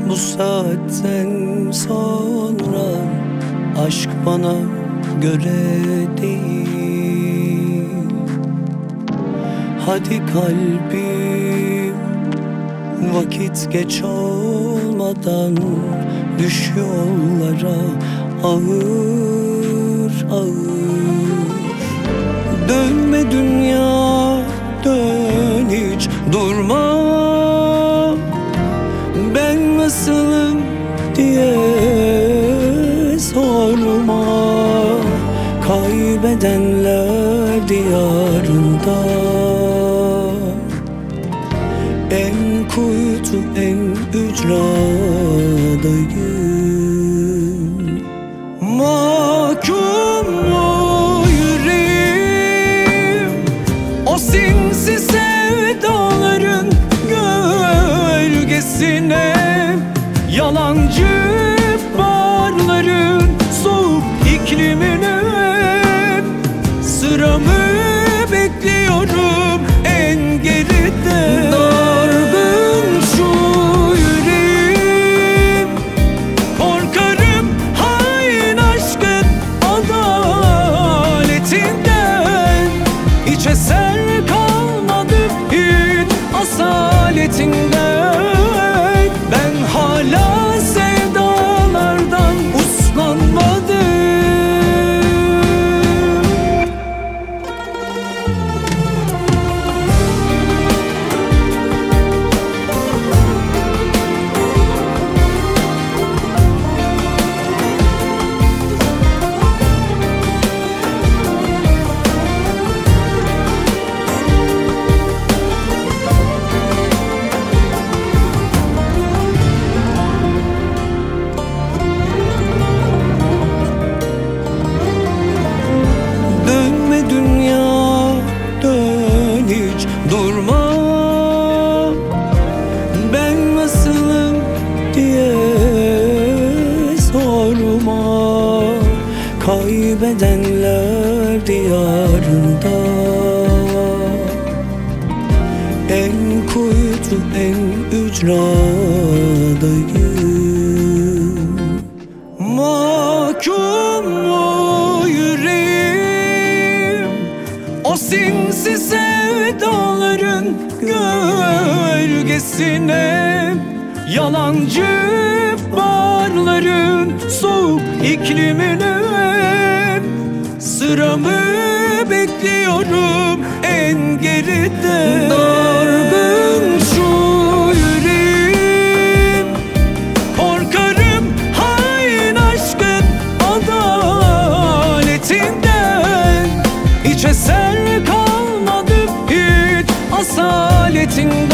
Bu saatten sonra aşk bana göre değil. Hadi kalbim, vakit geç olmadan düş yollara ağır ağır. Dönme dünya, dön hiç durma. Ben nasılım diye sorma. Kaybedenler diyarında, en kuytu en ücradayım. Mahkum mu yüreğim o sinsi sevdaların gölgesine? Yalancı barların soğuk iklimine sıramı bekliyorum en geride. Dargın şu yüreğim, korkarım hain aşkın adaletinden. Hiç eser kalmadı hiç asaletinden. Ben hala sevdalardan uslanmadım. Hiç durma. Ben nasılım diye sorma. Kaybedenler diyarında, en kuytu en ücradayım. Mahkum mu yüreğim o sinsi sevdaların gölgesine? Yalancı barların soğuk iklimine sıramı bekliyorum en geride. Dargın şu yüreğim, korkarım hain aşkın adaletinden. Hiç eser kalmadı hiç asaletinden.